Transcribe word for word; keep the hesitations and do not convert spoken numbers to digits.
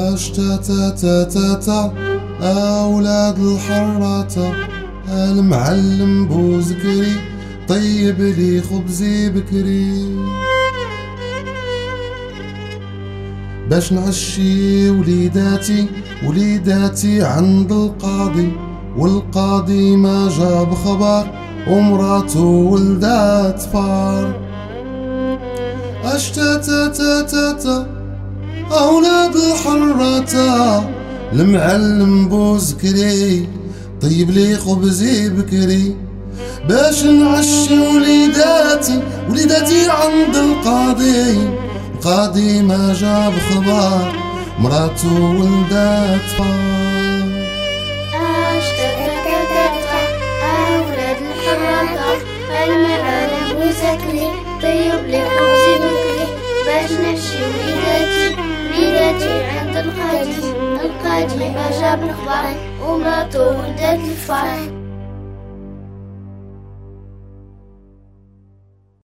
اشتاتا تا تا تا أولاد الحراتة، المعلم بوزكري طيب لي خبزي بكري، باش نعشي وليداتي وليداتي عند القاضي، والقاضي ما جاب خبر ومراته ولدات فار. اشتاتا تا تا تا أولاد الحراتة، المعلم بوزكري طيب لي خبزي بكري، باش نعشي وليداتي وليداتي عند القاضي، القاضي ما جاب خبر مراته ولدات فار. اشتاتا أولاد الحراتة، المعلم بوزكري طيب لي خبزي بكري، باش نعشي وليداتي وليداتي عند القاضي، القاضي ما جاب الخبر ومراته ولدات الفار.